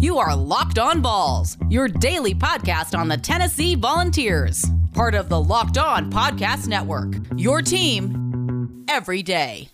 You are Locked On Vols, your daily podcast on the Tennessee Volunteers. Part of the Locked On Podcast Network, your team every day.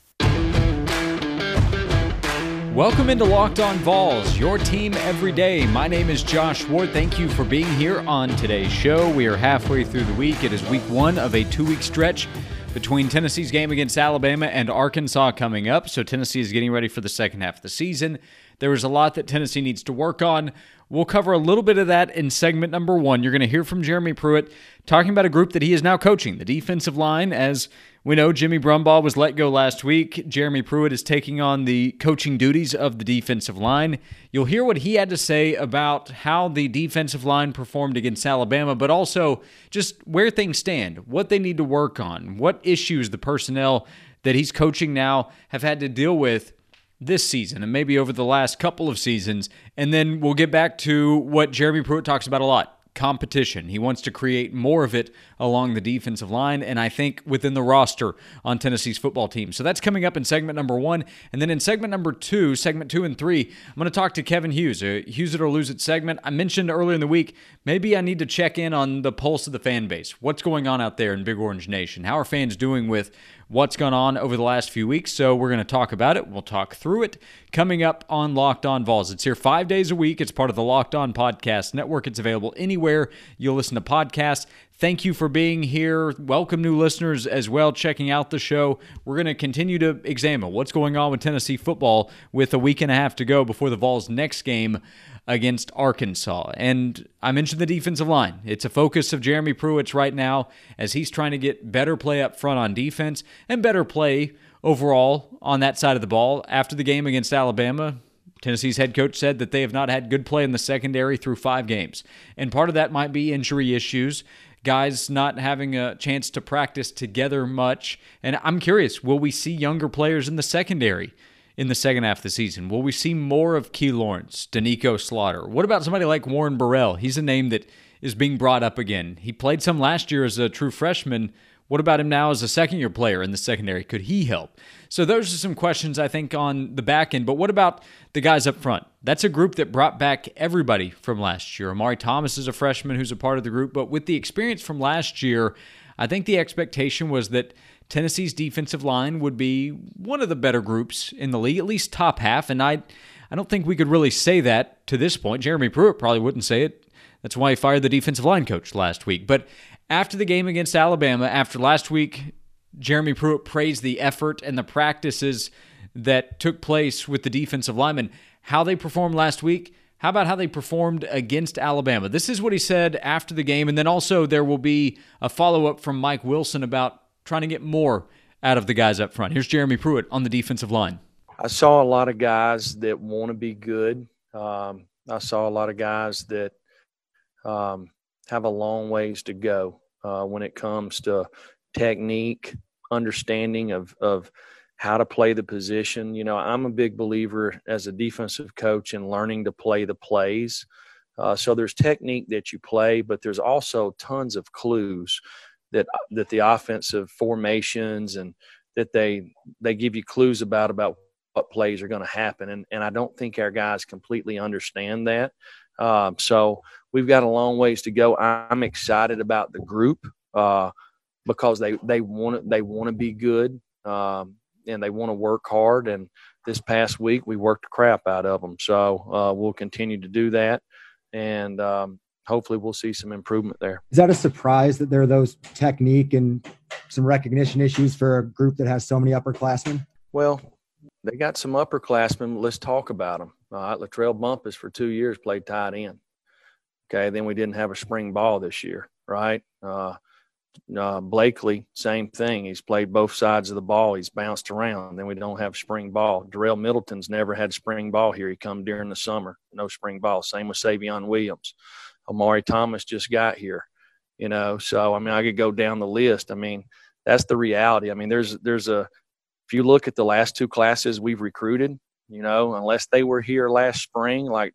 Welcome into Locked On Vols, your team every day. My name is Josh Ward. Thank you for being here on today's show. We are halfway through the week. It is week one of a two-week stretch between Tennessee's game against Alabama and Arkansas coming up. So Tennessee is getting ready for the second half of the season. There is a lot that Tennessee needs to work on. We'll cover a little bit of that in segment number one. You're going to hear from Jeremy Pruitt talking about a group that he is now coaching, the defensive line. As we know, Jimmy Brumbaugh was let go last week. Jeremy Pruitt is taking on the coaching duties of the defensive line. You'll hear what he had to say about how the defensive line performed against Alabama, but also just where things stand, what they need to work on, what issues the personnel that he's coaching now have had to deal with this season and maybe over the last couple of seasons. And then we'll get back to what Jeremy Pruitt talks about a lot, competition. He wants to create more of it along the defensive line and I think within the roster on Tennessee's football team. So that's coming up in segment number one. And then in segment number two, segment 2 and 3, I'm going to talk to Kevin Hughes, a Hughes It or Lose It segment. I mentioned earlier in the week, maybe I need to check in on the pulse of the fan base. What's going on out there in Big Orange Nation? How are fans doing with what's gone on over the last few weeks? So we're going to talk about it. We'll talk through it coming up on Locked On Vols. It's here 5 days a week. It's part of the Locked On Podcast Network. It's available anywhere you'll listen to podcasts. Thank you for being here. Welcome new listeners as well, checking out the show. We're going to continue to examine what's going on with Tennessee football with a week and a half to go before the Vols' next game against Arkansas. And I mentioned the defensive line. It's a focus of Jeremy Pruitt's right now as he's trying to get better play up front on defense and better play overall on that side of the ball. After the game against Alabama, Tennessee's head coach said that they have not had good play in the secondary through 5 games. And part of that might be injury issues, guys not having a chance to practice together much. And I'm curious, will we see younger players in the secondary in the second half of the season? Will we see more of Key Lawrence, Danico Slaughter? What about somebody like Warren Burrell? He's a name that is being brought up again. He played some last year as a true freshman. What about him now as a second-year player in the secondary? Could he help? So those are some questions, I think, on the back end. But what about the guys up front? That's a group that brought back everybody from last year. Amari Thomas is a freshman who's a part of the group. But with the experience from last year, I think the expectation was that Tennessee's defensive line would be one of the better groups in the league, at least top half. And I don't think we could really say that to this point. Jeremy Pruitt probably wouldn't say it. That's why he fired the defensive line coach last week. But after the game against Alabama, after last week, Jeremy Pruitt praised the effort and the practices that took place with the defensive linemen. How they performed last week, how about how they performed against Alabama? This is what he said after the game. And then also there will be a follow-up from Mike Wilson about trying to get more out of the guys up front. Here's Jeremy Pruitt on the defensive line. I saw a lot of guys that want to be good. I saw a lot of guys that have a long ways to go when it comes to technique, understanding of how to play the position. You know, I'm a big believer as a defensive coach in learning to play the plays. So there's technique that you play, but there's also tons of clues that the offensive formations and that they give you clues about what plays are going to happen. And I don't think our guys completely understand that. So we've got a long ways to go. I'm excited about the group because they want to be good and they want to work hard. And this past week we worked the crap out of them. So we'll continue to do that, and hopefully we'll see some improvement there. Is that a surprise that there are those technique and some recognition issues for a group that has so many upperclassmen? Well, they got some upperclassmen. Let's talk about them. Latrell Bumpus for 2 years played tight end. Okay, then we didn't have a spring ball this year, right? Blakely, same thing. He's played both sides of the ball. He's bounced around. Then we don't have spring ball. Darrell Middleton's never had spring ball here. He come during the summer. No spring ball. Same with Savion Williams. Amari Thomas just got here, you know. So, I mean, I could go down the list. I mean, that's the reality. I mean, there's if you look at the last 2 classes we've recruited, you know, unless they were here last spring, like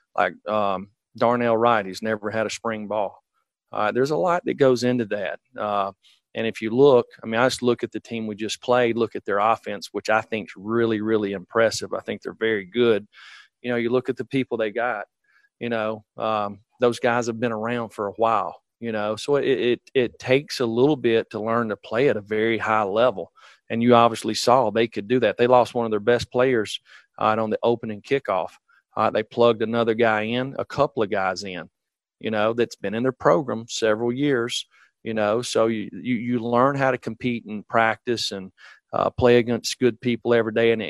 Darnell Wright, he's never had a spring ball. There's a lot that goes into that. And if you look, I mean, I just look at the team we just played, look at their offense, which I think is really, really impressive. I think they're very good. You know, you look at the people they got. Those guys have been around for a while, so it takes a little bit to learn to play at a very high level. And you obviously saw they could do that. They lost one of their best players on the opening kickoff. They plugged another guy in, a couple of guys in, that's been in their program several years, so you learn how to compete and practice and play against good people every day, and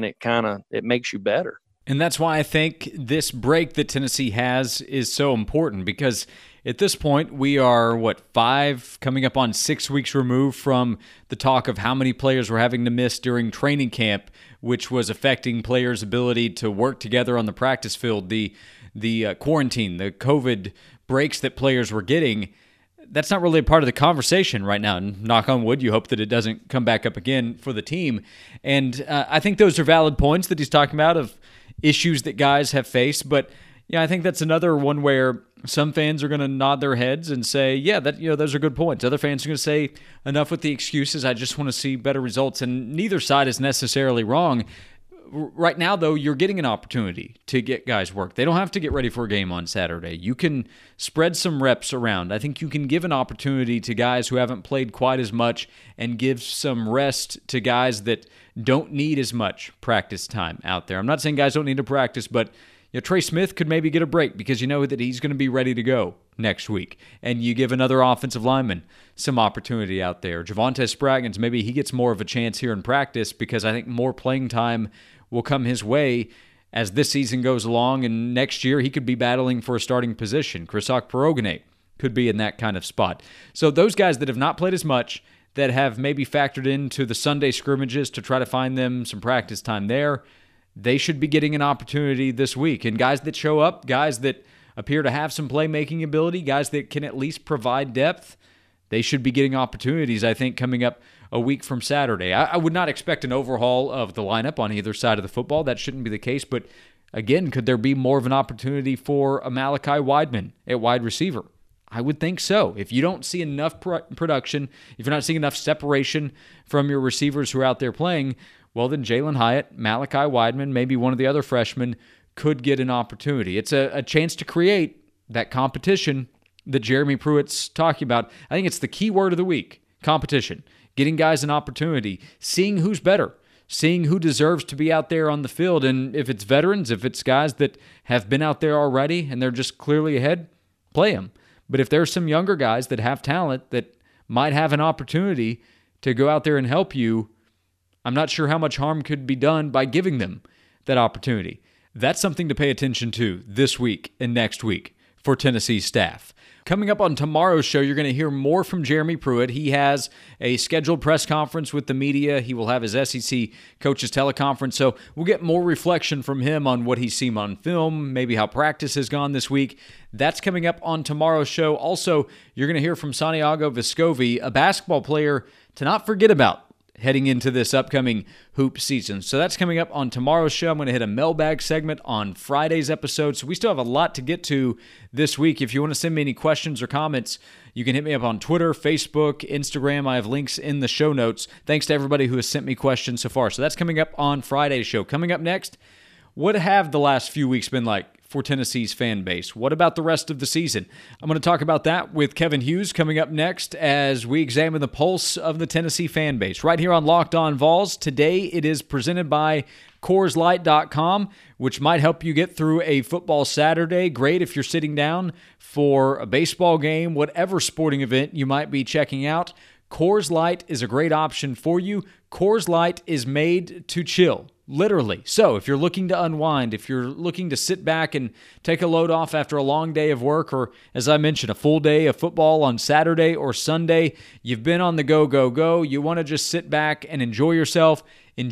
it makes you better. And that's why I think this break that Tennessee has is so important, because at this point we are, 5, coming up on 6 weeks removed from the talk of how many players were having to miss during training camp, which was affecting players' ability to work together on the practice field, the quarantine, the COVID breaks that players were getting. That's not really a part of the conversation right now. And knock on wood, you hope that it doesn't come back up again for the team. And I think those are valid points that he's talking about of issues that guys have faced. But I think that's another one where some fans are going to nod their heads and say, yeah, that those are good points. Other fans are going to say, enough with the excuses. I just want to see better results. And neither side is necessarily wrong. Right now, though, you're getting an opportunity to get guys work. They don't have to get ready for a game on Saturday. You can spread some reps around. I think you can give an opportunity to guys who haven't played quite as much and give some rest to guys that don't need as much practice time out there. I'm not saying guys don't need to practice, but Trey Smith could maybe get a break because you know that he's going to be ready to go next week. And you give another offensive lineman some opportunity out there. Javonte Spraggins, maybe he gets more of a chance here in practice because I think more playing time will come his way as this season goes along, and next year he could be battling for a starting position. Krisak Pirogene could be in that kind of spot. So those guys that have not played as much, that have maybe factored into the Sunday scrimmages to try to find them some practice time there, they should be getting an opportunity this week. And guys that show up, guys that appear to have some playmaking ability, guys that can at least provide depth, they should be getting opportunities, I think, coming up a week from Saturday. I would not expect an overhaul of the lineup on either side of the football. That shouldn't be the case. But again, could there be more of an opportunity for a Malachi Wideman at wide receiver? I would think so. If you don't see enough production, if you're not seeing enough separation from your receivers who are out there playing, well, then Jalen Hyatt, Malachi Wideman, maybe one of the other freshmen could get an opportunity. It's a chance to create that competition that Jeremy Pruitt's talking about. I think it's the key word of the week, competition. Getting guys an opportunity, seeing who's better, seeing who deserves to be out there on the field. And if it's veterans, if it's guys that have been out there already and they're just clearly ahead, play them. But if there's some younger guys that have talent that might have an opportunity to go out there and help you, I'm not sure how much harm could be done by giving them that opportunity. That's something to pay attention to this week and next week for Tennessee staff. Coming up on tomorrow's show, you're going to hear more from Jeremy Pruitt. He has a scheduled press conference with the media. He will have his SEC coaches teleconference. So we'll get more reflection from him on what he's seen on film, maybe how practice has gone this week. That's coming up on tomorrow's show. Also, you're going to hear from Santiago Vescovi, a basketball player to not forget about heading into this upcoming hoop season. So that's coming up on tomorrow's show. I'm going to hit a mailbag segment on Friday's episode. So we still have a lot to get to this week. If you want to send me any questions or comments, you can hit me up on Twitter, Facebook, Instagram. I have links in the show notes. Thanks to everybody who has sent me questions so far. So that's coming up on Friday's show. Coming up next, what have the last few weeks been like for Tennessee's fan base? What about the rest of the season? I'm going to talk about that with Kevin Hughes coming up next as we examine the pulse of the Tennessee fan base right here on Locked On Vols. Today it is presented by CoorsLight.com, which might help you get through a football Saturday. Great if you're sitting down for a baseball game, whatever sporting event you might be checking out. Coors Light is a great option for you. Coors Light is made to chill. Literally. So if you're looking to unwind, if you're looking to sit back and take a load off after a long day of work, or as I mentioned, a full day of football on Saturday or Sunday, you've been on the go, you want to just sit back and enjoy yourself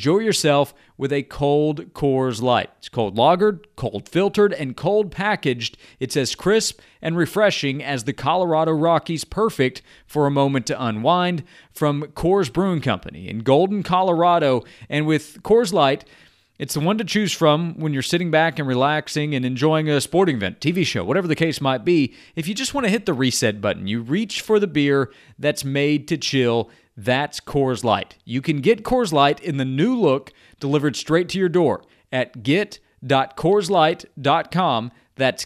with a cold Coors Light. It's cold lagered, cold filtered, and cold packaged. It's as crisp and refreshing as the Colorado Rockies, perfect for a moment to unwind. From Coors Brewing Company in Golden, Colorado. And with Coors Light, it's the one to choose from when you're sitting back and relaxing and enjoying a sporting event, TV show, whatever the case might be. If you just want to hit the reset button, you reach for the beer that's made to chill. That's Coors Light. You can get Coors Light in the new look delivered straight to your door at get.coors.com. get.CoorsLight.com. That's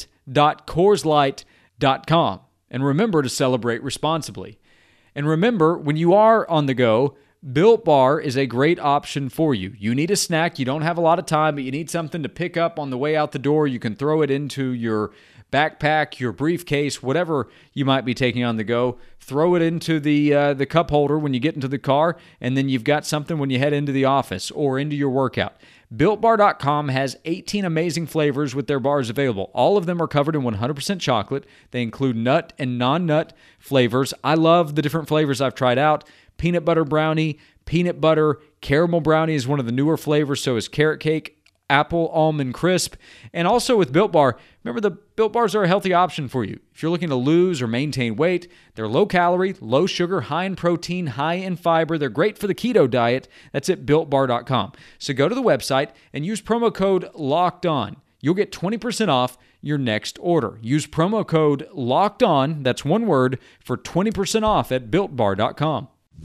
get.CoorsLight.com. And remember to celebrate responsibly. And remember, when you are on the go, Built Bar is a great option for you. You need a snack. You don't have a lot of time, but you need something to pick up on the way out the door. You can throw it into your backpack, your briefcase, whatever you might be taking on the go. Throw it into the cup holder when you get into the car, and then you've got something when you head into the office or into your workout. BuiltBar.com has 18 amazing flavors with their bars available. All of them are covered in 100% chocolate. They include nut and non-nut flavors. I love the different flavors I've tried out. Peanut butter brownie, peanut butter, caramel brownie is one of the newer flavors, so is carrot cake, apple almond crisp. And also with Built Bar, remember the Built Bars are a healthy option for you. If you're looking to lose or maintain weight, they're low calorie, low sugar, high in protein, high in fiber. They're great for the keto diet. That's at BuiltBar.com. So go to the website and use promo code LOCKEDON. You'll get 20% off your next order. Use promo code LOCKEDON, that's one word, for 20% off at BuiltBar.com.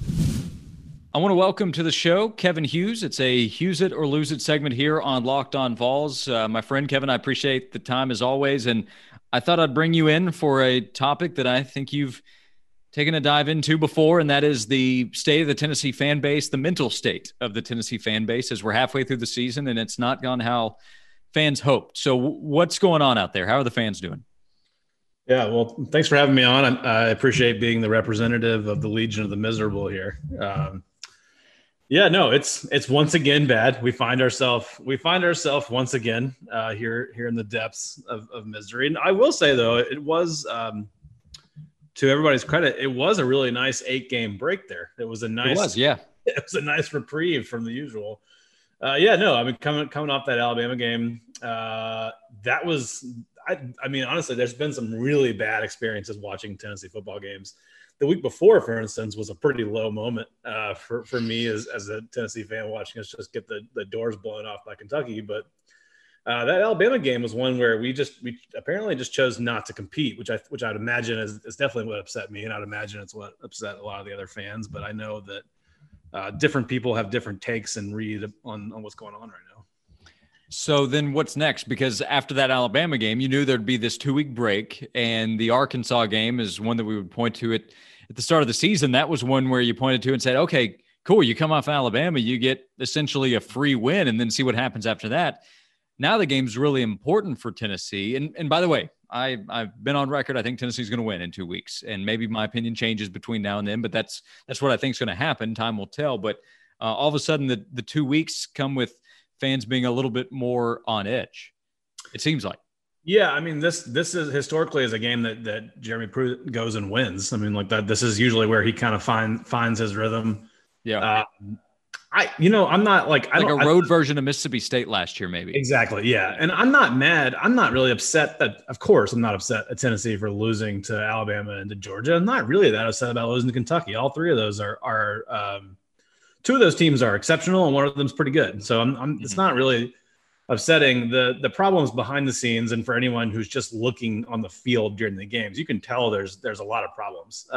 I want to welcome to the show Kevin Hughes. It's a Hughes It or Lose It segment here on Locked On Vols. My friend Kevin, I appreciate the time as always, and I thought I'd bring you in for a topic that I think you've taken a dive into before, and that is the state of the Tennessee fan base, the mental state of the Tennessee fan base as we're halfway through the season, and it's not gone how fans hoped. So what's going on out there? How are the fans doing? Yeah, well, thanks for having me on. I appreciate being the representative of the Legion of the Miserable here. Yeah, no, it's once again bad. We find ourselves once again here in the depths of misery. And I will say though, it was to everybody's credit, it was a really nice 8-game break there. It was a nice reprieve from the usual. Coming off that Alabama game, I mean, honestly, there's been some really bad experiences watching Tennessee football games. The week before, for instance, was a pretty low moment for me as a Tennessee fan watching us just get the doors blown off by Kentucky. But that Alabama game was one where we apparently just chose not to compete, which I'd imagine is definitely what upset me, and I'd imagine it's what upset a lot of the other fans. But I know that different people have different takes and read on what's going on right now. So then what's next? Because after that Alabama game, you knew there'd be this 2-week break, and the Arkansas game is one that we would point to at the start of the season. That was one where you pointed to and said, okay, cool. You come off Alabama, you get essentially a free win and then see what happens after that. Now the game's really important for Tennessee. And by the way, I've been on record. I think Tennessee's going to win in 2 weeks, and maybe my opinion changes between now and then, but that's what I think is going to happen. Time will tell. But all of a sudden the 2 weeks come with fans being a little bit more on edge, it seems like. Yeah, I mean, this is historically is a game that Jeremy Pruitt goes and wins. I mean, like that. This is usually where he kind of finds his rhythm. Yeah. I'm not like a road version of Mississippi State last year, maybe. Exactly. Yeah, and I'm not mad. I'm not really upset that. Of course, I'm not upset at Tennessee for losing to Alabama and to Georgia. I'm not really that upset about losing to Kentucky. All three of those are. Two of those teams are exceptional, and one of them is pretty good. So it's not really upsetting. The problems behind the scenes, and for anyone who's just looking on the field during the games, you can tell there's a lot of problems.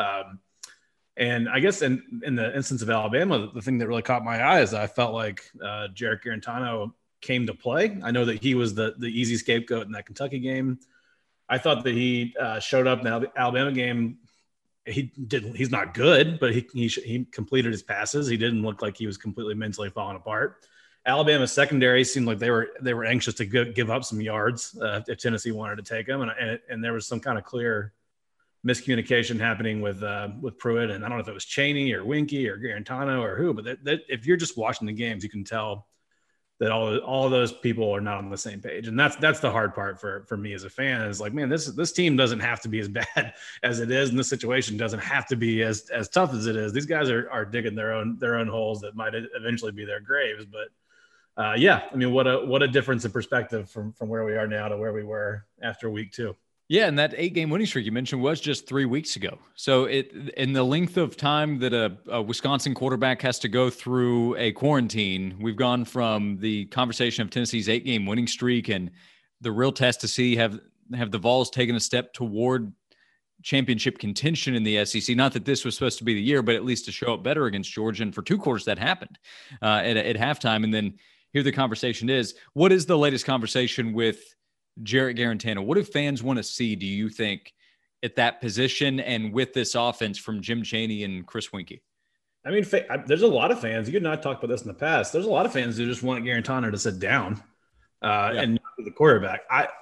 And I guess in the instance of Alabama, the thing that really caught my eye is I felt like Jarrett Guarantano came to play. I know that he was the easy scapegoat in that Kentucky game. I thought that he showed up in the Alabama game. He's not good, but he completed his passes. He didn't look like he was completely mentally falling apart. Alabama's secondary seemed like they were anxious to give up some yards if Tennessee wanted to take them, and there was some kind of clear miscommunication happening with Pruitt, and I don't know if it was Chaney or Winky or Guarantano or who, but that if you're just watching the games, you can tell that all of those people are not on the same page. And that's the hard part for me as a fan, is like, man, this team doesn't have to be as bad as it is, and this situation doesn't have to be as tough as it is. These guys are digging their own holes that might eventually be their graves. But I mean, what a difference in perspective from where we are now to where we were after week 2. Yeah, and that 8-game winning streak you mentioned was just 3 weeks ago. So in the length of time that a Wisconsin quarterback has to go through a quarantine, we've gone from the conversation of Tennessee's 8-game winning streak and the real test to see have the Vols taken a step toward championship contention in the SEC. Not that this was supposed to be the year, but at least to show up better against Georgia. And for 2 quarters that happened at halftime. And then here the conversation is. What is the latest conversation with Jarrett Guarantano? What do fans want to see, do you think, at that position and with this offense from Jim Chaney and Chris Weinke? I mean, there's a lot of fans. You and I talked about this in the past. There's a lot of fans who just want Guarantano to sit down and not be the quarterback.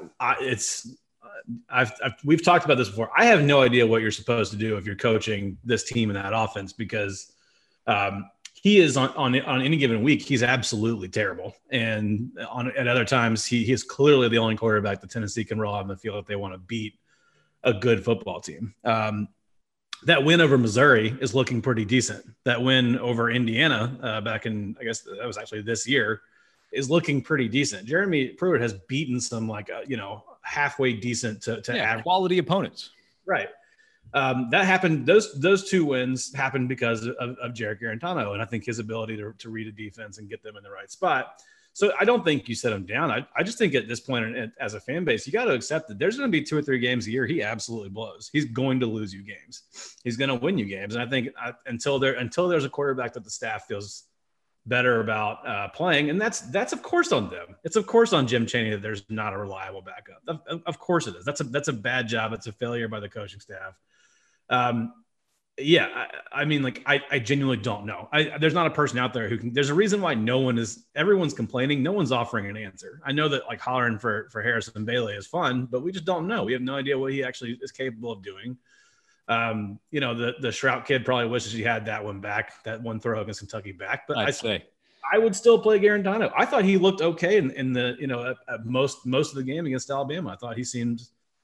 We've talked about this before. I have no idea what you're supposed to do if you're coaching this team in that offense, because he is on any given week, he's absolutely terrible. And at other times, he is clearly the only quarterback that Tennessee can roll out on the field if they want to beat a good football team. That win over Missouri is looking pretty decent. That win over Indiana back in, I guess that was actually this year, is looking pretty decent. Jeremy Pruitt has beaten some halfway decent to average quality opponents. Right. That happened. Those two wins happened because of Jarrett Guarantano, and I think his ability to read a defense and get them in the right spot. So I don't think you set him down. I just think at this point, as a fan base, you got to accept that there's going to be 2 or 3 games a year he absolutely blows. He's going to lose you games. He's going to win you games. And I think until there's a quarterback that the staff feels better about playing, and that's of course on them. It's of course on Jim Chaney that there's not a reliable backup. Of course it is. That's a bad job. It's a failure by the coaching staff. I genuinely don't know. There's not a person out there who can. There's a reason why everyone's complaining. No one's offering an answer. I know that hollering for Harrison Bailey is fun, but we just don't know. We have no idea what he actually is capable of doing. The Shrout kid probably wishes he had that one back, that one throw against Kentucky back. But I would still play Guarantano. I thought he looked okay in the at most of the game against Alabama. I thought he seemed.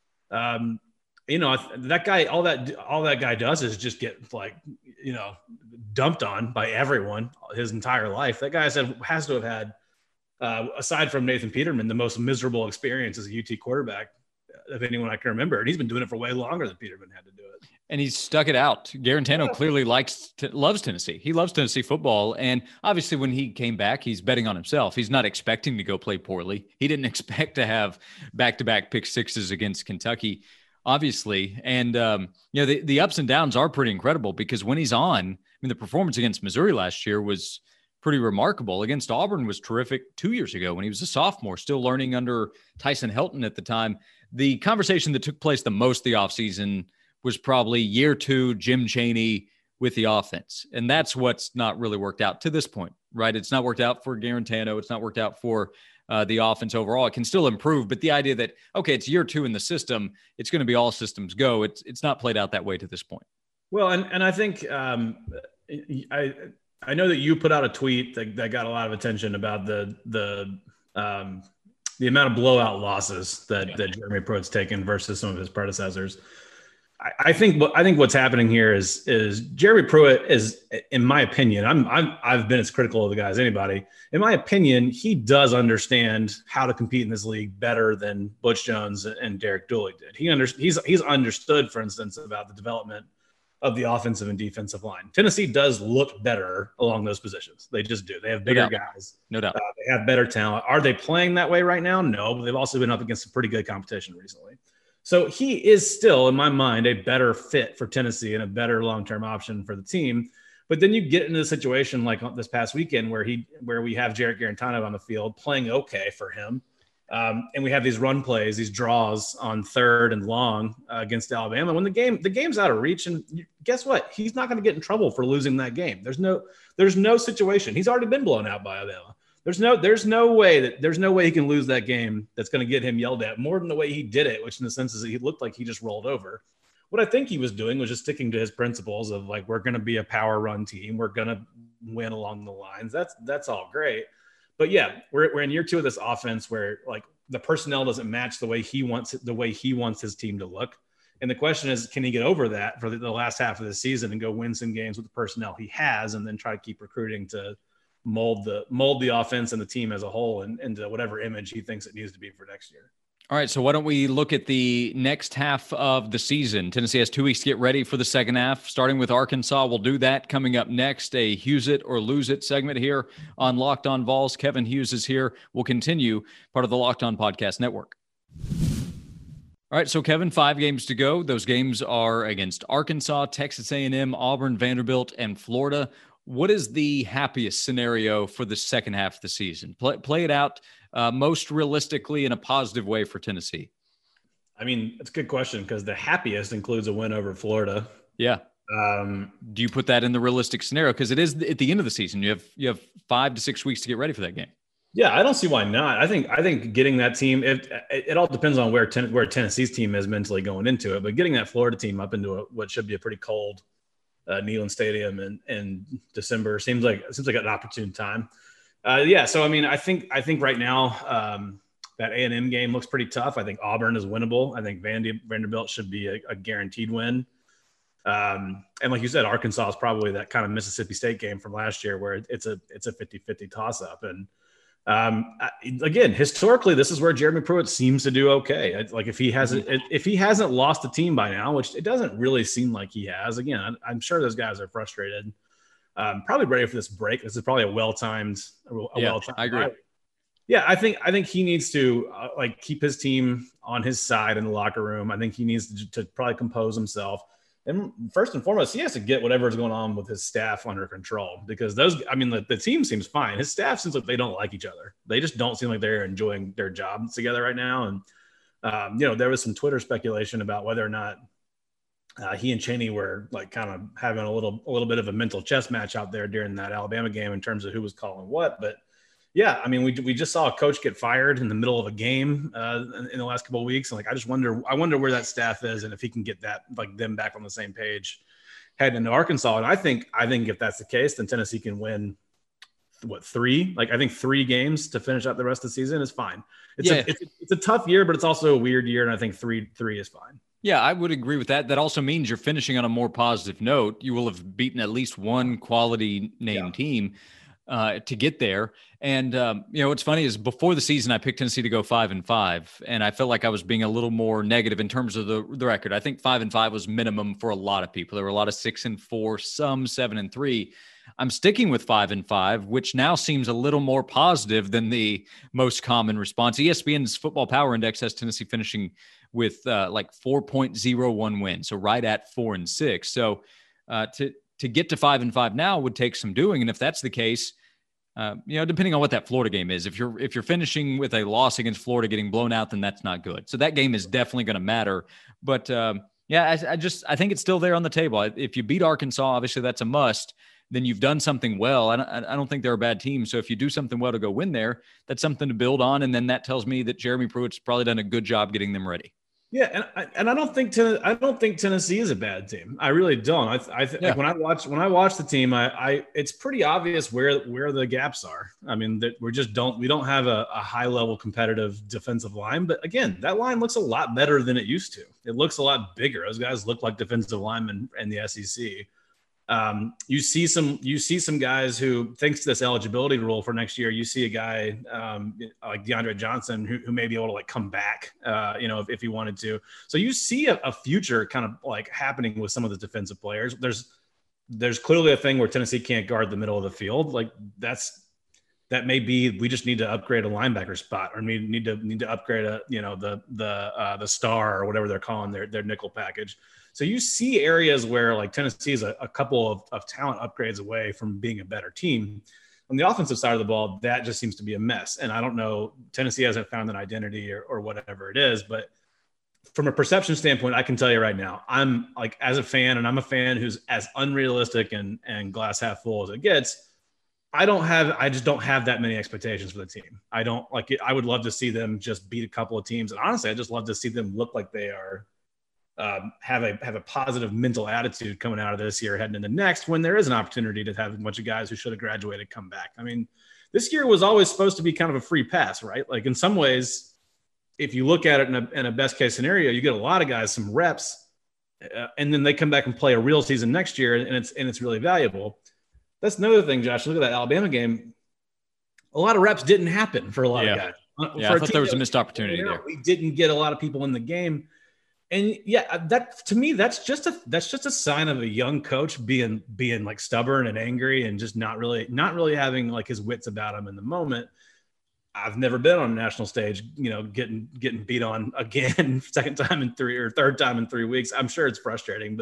That guy, all that guy does is just get dumped on by everyone his entire life. That guy has to have had, aside from Nathan Peterman, the most miserable experience as a UT quarterback of anyone I can remember. And he's been doing it for way longer than Peterman had to do it. And he's stuck it out. Guarantano clearly loves Tennessee. He loves Tennessee football. And obviously when he came back, he's betting on himself. He's not expecting to go play poorly. He didn't expect to have back-to-back pick sixes against Kentucky, obviously. And, the ups and downs are pretty incredible, because when he's on, the performance against Missouri last year was pretty remarkable. Against Auburn was terrific 2 years ago when he was a sophomore, still learning under Tyson Helton at the time. The conversation that took place the most the offseason was probably year 2, Jim Chaney with the offense. And that's what's not really worked out to this point, right? It's not worked out for Guarantano. It's not worked out for the offense overall. It can still improve, but the idea that, okay, it's year 2 in the system, it's going to be all systems go. It's not played out that way to this point. Well, and I think I know that you put out a tweet that got a lot of attention about the amount of blowout losses that Jeremy Pruitt's taken versus some of his predecessors. I think what's happening here is Jeremy Pruitt is, in my opinion, I've been as critical of the guy as anybody. In my opinion, he does understand how to compete in this league better than Butch Jones and Derek Dooley did. He's understood, for instance, about the development of the offensive and defensive line. Tennessee does look better along those positions. They just do. They have bigger guys. No doubt. They have better talent. Are they playing that way right now? No, but they've also been up against some pretty good competition recently. So he is still, in my mind, a better fit for Tennessee and a better long-term option for the team. But then you get into a situation like this past weekend where we have Jarrett Guarantano on the field playing okay for him. And we have these run plays, these draws on 3rd and long against Alabama. When the game's out of reach, and guess what? He's not going to get in trouble for losing that game. There's no situation. He's already been blown out by Alabama. There's no way he can lose that game that's going to get him yelled at more than the way he did it, which in the sense is that he looked like he just rolled over. What I think he was doing was just sticking to his principles of we're going to be a power run team. We're going to win along the lines. That's all great. But yeah, we're in year 2 of this offense where the personnel doesn't match the way he wants his team to look. And the question is, can he get over that for the last half of the season and go win some games with the personnel he has, and then try to keep recruiting to mold the offense and the team as a whole and into whatever image he thinks it needs to be for next year. All right, so why don't we look at the next half of the season? Tennessee has 2 weeks to get ready for the second half, starting with Arkansas. We'll do that coming up next, a Hughes It or Lose It segment here on Locked On Vols. Kevin Hughes is here. We'll continue, part of the Locked On Podcast Network. All right, so Kevin, 5 games to go. Those games are against Arkansas, Texas A&M, Auburn, Vanderbilt, and Florida. what is the happiest scenario for the second half of the season? Play it out most realistically in a positive way for Tennessee. I mean, it's a good question because the happiest includes a win over Florida. Yeah. Do you put that in the realistic scenario? Because it is at the end of the season. You have 5 to 6 weeks to get ready for that game. Yeah, I don't see why not. I think getting that team, it all depends on where Tennessee's team is mentally going into it. But getting that Florida team up into what should be a pretty cold Neyland Stadium in December seems like an opportune time. So I mean, I think right now that A&M game looks pretty tough. I think Auburn is winnable. I think Vanderbilt should be a guaranteed win. And like you said, Arkansas is probably that kind of Mississippi State game from last year where it's a 50-50 toss up. And again, historically, this is where Jeremy Pruitt seems to do okay. Like if he hasn't lost a team by now, which it doesn't really seem like he has. Again, I'm sure those guys are frustrated. Probably ready for this break. This is probably a well-timed. I agree. Yeah, I think he needs to keep his team on his side in the locker room. I think he needs to probably compose himself. And first and foremost, he has to get whatever's going on with his staff under control because the team seems fine. His staff seems like they don't like each other. They just don't seem like they're enjoying their jobs together right now. And, there was some Twitter speculation about whether or not he and Cheney were like kind of having a little bit of a mental chess match out there during that Alabama game in terms of who was calling what. But yeah, I mean, we just saw a coach get fired in the middle of a game in the last couple of weeks. And I wonder where that staff is and if he can get them back on the same page heading into Arkansas. And I think if that's the case, then Tennessee can win 3? I think 3 games to finish out the rest of the season is fine. It's a tough year, but it's also a weird year. And I think 3 is fine. Yeah, I would agree with that. That also means you're finishing on a more positive note. You will have beaten at least one quality name team to get there. And, what's funny is before the season, I picked Tennessee to go 5-5, and I felt like I was being a little more negative in terms of the record. I think 5-5 was minimum for a lot of people. There were a lot of 6-4, some 7-3. I'm sticking with 5-5, which now seems a little more positive than the most common response. ESPN's Football Power Index has Tennessee finishing with 4.01 wins, so right at 4-6. So to get to 5-5 now would take some doing, and if that's the case, depending on what that Florida game is, if you're finishing with a loss against Florida getting blown out, then that's not good. So that game is definitely going to matter. But I think it's still there on the table. If you beat Arkansas, obviously that's a must. Then you've done something well. I don't think they're a bad team. So if you do something well to go win there, that's something to build on. And then that tells me that Jeremy Pruitt's probably done a good job getting them ready. Yeah, and I don't think Tennessee is a bad team. I really don't. Like when I watch the team, it's pretty obvious where the gaps are. I mean, that we don't have a high level competitive defensive line. But again, that line looks a lot better than it used to. It looks a lot bigger. Those guys look like defensive linemen in the SEC. You see some guys who, thanks to this eligibility rule for next year, you see a guy like DeAndre Johnson who may be able to come back, if he wanted to. So you see a future kind of happening with some of the defensive players. There's clearly a thing where Tennessee can't guard the middle of the field. That may be, we just need to upgrade a linebacker spot, or need to upgrade the star or whatever they're calling their nickel package. So you see areas where Tennessee is a couple of talent upgrades away from being a better team. On the offensive side of the ball, that just seems to be a mess. And I don't know, Tennessee hasn't found an identity or whatever it is, but from a perception standpoint, I can tell you right now, I'm as a fan, and I'm a fan who's as unrealistic and glass half full as it gets. I just don't have that many expectations for the team. I don't I would love to see them just beat a couple of teams. And honestly, I just love to see them look like they are, have a positive mental attitude coming out of this year, heading into next, when there is an opportunity to have a bunch of guys who should have graduated come back. I mean, this year was always supposed to be kind of a free pass, right? In some ways, if you look at it in a best case scenario, you get a lot of guys some reps, and then they come back and play a real season next year, and it's really valuable. That's another thing, Josh. Look at that Alabama game. A lot of reps didn't happen for a lot of guys. I thought there was a missed opportunity there. We didn't get a lot of people in the game. And that to me, that's just a sign of a young coach being stubborn and angry and just not really having his wits about him in the moment. I've never been on a national stage, getting beat on again, third time in 3 weeks. I'm sure it's frustrating, but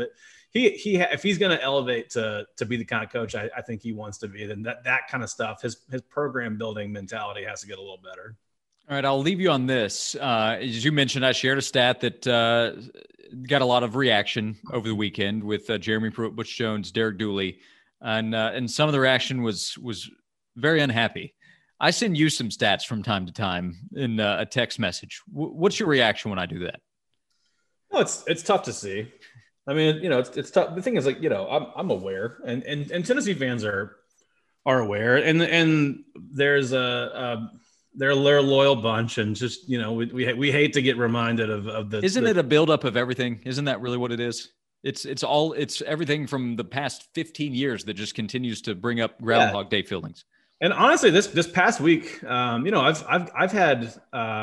if he's going to elevate to be the kind of coach I think he wants to be, then that kind of stuff, his program building mentality has to get a little better. All right, I'll leave you on this. As you mentioned, I shared a stat that got a lot of reaction over the weekend with Jeremy Pruitt, Butch Jones, Derek Dooley, and some of the reaction was very unhappy. I send you some stats from time to time in a text message. What's your reaction when I do that? No, it's tough to see. I mean, it's tough. The thing is, like, I'm aware, and Tennessee fans are aware, and there's they're a loyal bunch, and just we hate to get reminded of the. Isn't it a buildup of everything? Isn't that really what it is? It's everything from the past 15 years that just continues to bring up Groundhog Day feelings. And honestly, this past week, I've had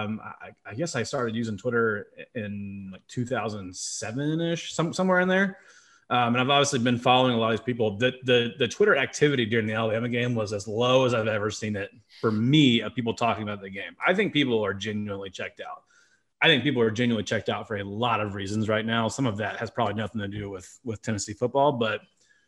I guess I started using Twitter in like 2007-ish, somewhere in there. And I've obviously been following a lot of these people. The Twitter activity during the Alabama game was as low as I've ever seen it for me, of people talking about the game. I think people are genuinely checked out. I think people are genuinely checked out for a lot of reasons right now. Some of that has probably nothing to do with Tennessee football, but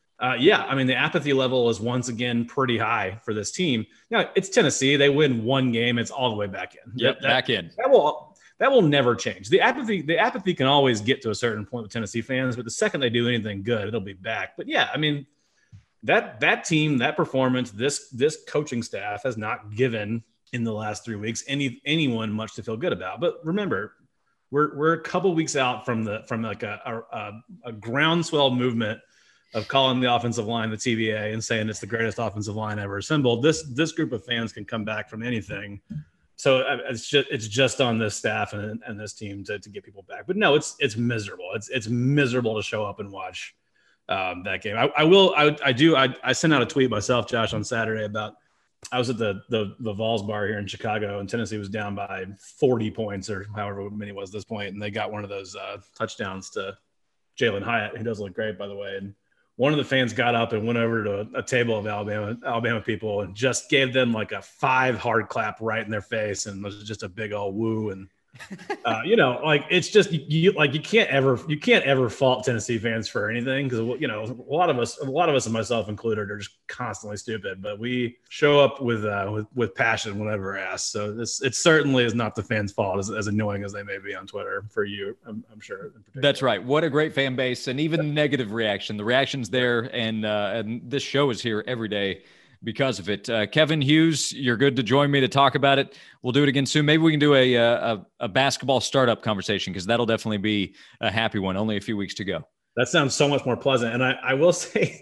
I mean, the apathy level is once again pretty high for this team. It's Tennessee. They win one game, it's all the way back in. Yep, back in. That will never change. The apathy can always get to a certain point with Tennessee fans, but the second they do anything good, it'll be back. But yeah, I mean, that team, that performance, this coaching staff has not given in the last 3 weeks anyone much to feel good about. But remember, we're a couple weeks out from like a groundswell movement of calling the offensive line the TBA and saying it's the greatest offensive line ever assembled. This group of fans can come back from anything. So it's just on this staff and this team to get people back. But no, it's miserable. It's miserable to show up and watch that game. I sent out a tweet myself, Josh, on Saturday about I was at the Vols bar here in Chicago, and Tennessee was down by 40 points or however many it was at this point, and they got one of those touchdowns to Jalen Hyatt, who does look great, by the way. And one of the fans got up and went over to a table of Alabama people and just gave them like a 5 hard clap right in their face, and it was just a big old woo. And like it's just you can't ever fault Tennessee fans for anything, because a lot of us and myself included are just constantly stupid, but we show up with passion whenever asked. So it certainly is not the fans' fault, as annoying as they may be on Twitter for you. I'm sure. That's right. What a great fan base, and even negative reaction. The reaction's there, and this show is here every day because of it. Kevin Hughes, you're good to join me to talk about it. We'll do it again soon. Maybe we can do a basketball startup conversation, because that'll definitely be a happy one. Only a few weeks to go. That sounds so much more pleasant. And I will say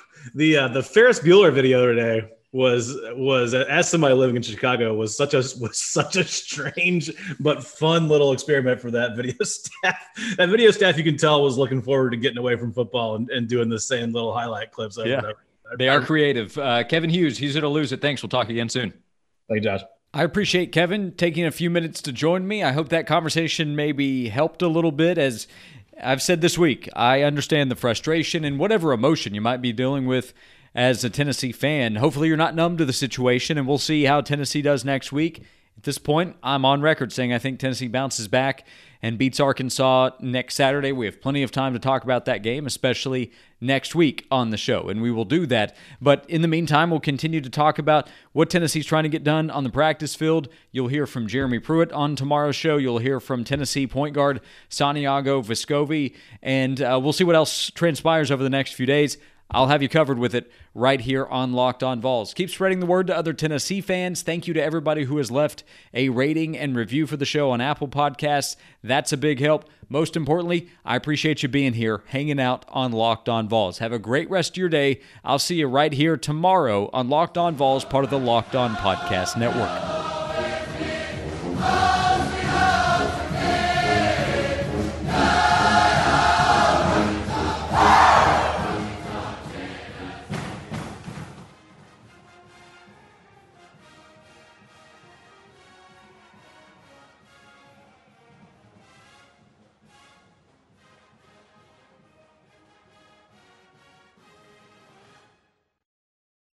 the Ferris Bueller video today was as somebody living in Chicago was such a strange but fun little experiment for that video staff. That video staff, you can tell, was looking forward to getting away from football and doing the same little highlight clips over and over. They are creative. Kevin Hughes, he's going to lose it. Thanks. We'll talk again soon. Thank you, Josh. I appreciate Kevin taking a few minutes to join me. I hope that conversation maybe helped a little bit. As I've said this week, I understand the frustration and whatever emotion you might be dealing with as a Tennessee fan. Hopefully you're not numb to the situation, and we'll see how Tennessee does next week. At this point, I'm on record saying I think Tennessee bounces back and beats Arkansas next Saturday. We have plenty of time to talk about that game, especially next week on the show, and we will do that. But in the meantime, we'll continue to talk about what Tennessee's trying to get done on the practice field. You'll hear from Jeremy Pruitt on tomorrow's show. You'll hear from Tennessee point guard Santiago Vescovi, and we'll see what else transpires over the next few days. I'll have you covered with it right here on Locked On Vols. Keep spreading the word to other Tennessee fans. Thank you to everybody who has left a rating and review for the show on Apple Podcasts. That's a big help. Most importantly, I appreciate you being here, hanging out on Locked On Vols. Have a great rest of your day. I'll see you right here tomorrow on Locked On Vols, part of the Locked On Podcast Network.